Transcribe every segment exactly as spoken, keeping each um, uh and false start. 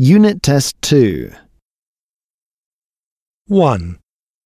Unit Test two. one.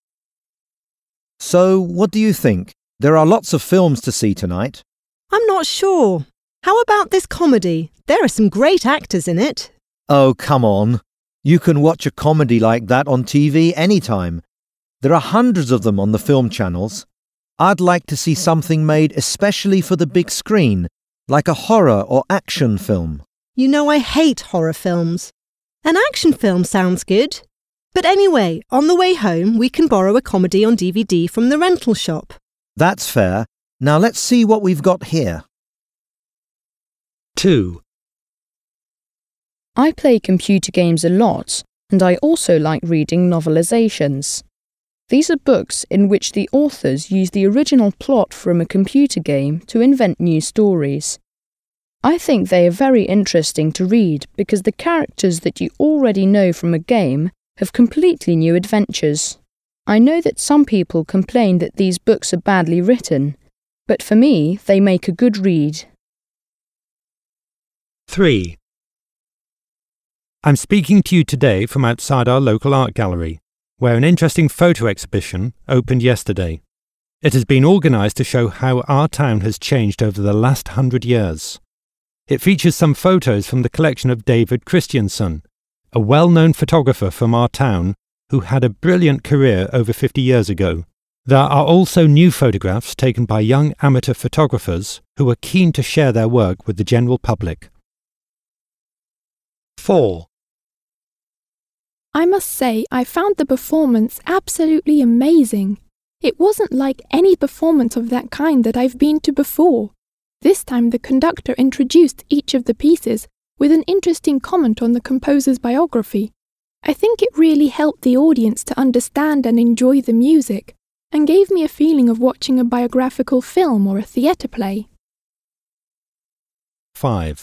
So, what do you think? There are lots of films to see tonight. I'm not sure. How about this comedy? There are some great actors in it. Oh, come on. You can watch a comedy like that on T V anytime. There are hundreds of them on the film channels. I'd like to see something made especially for the big screen, like a horror or action film. You know I hate horror films. An action film sounds good. But anyway, on the way home, we can borrow a comedy on D V D from the rental shop. That's fair. Now let's see what we've got here. two. I play computer games a lot, and I also like reading novelizations. These are books in which the authors use the original plot from a computer game to invent new stories. I think they are very interesting to read because the characters that you already know from a game have completely new adventures. I know that some people complain that these books are badly written, but for me, they make a good read. three. I'm speaking to you today from outside our local art gallery, where an interesting photo exhibition opened yesterday. It has been organised to show how our town has changed over the last hundred years. It features some photos from the collection of David Christiansen, a well-known photographer from our town who had a brilliant career over fifty years ago. There are also new photographs taken by young amateur photographers who are keen to share their work with the general public. four. I must say I found the performance absolutely amazing. It wasn't like any performance of that kind that I've been to before. This time the conductor introduced each of the pieces with an interesting comment on the composer's biography. I think it really helped the audience to understand and enjoy the music, and gave me a feeling of watching a biographical film or a theatre play. five.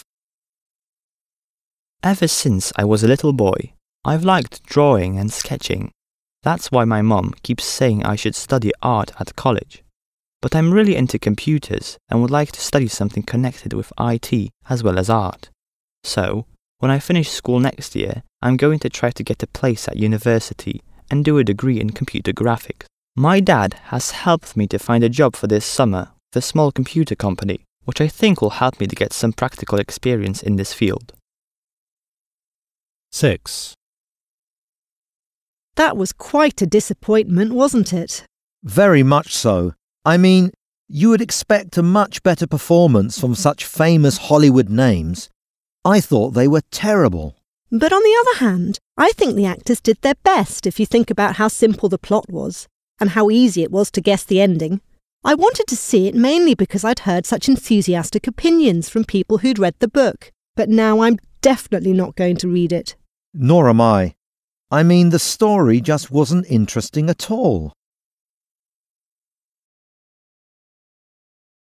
Ever since I was a little boy, I've liked drawing and sketching. That's why my mum keeps saying I should study art at college. But I'm really into computers and would like to study something connected with I T as well as art. So, when I finish school next year, I'm going to try to get a place at university and do a degree in computer graphics. My dad has helped me to find a job for this summer with a small computer company, which I think will help me to get some practical experience in this field. six. That was quite a disappointment, wasn't it? Very much so. I mean, you would expect a much better performance from such famous Hollywood names. I thought they were terrible. But on the other hand, I think the actors did their best if you think about how simple the plot was, and how easy it was to guess the ending. I wanted to see it mainly because I'd heard such enthusiastic opinions from people who'd read the book, but now I'm definitely not going to read it. Nor am I. I mean, the story just wasn't interesting at all.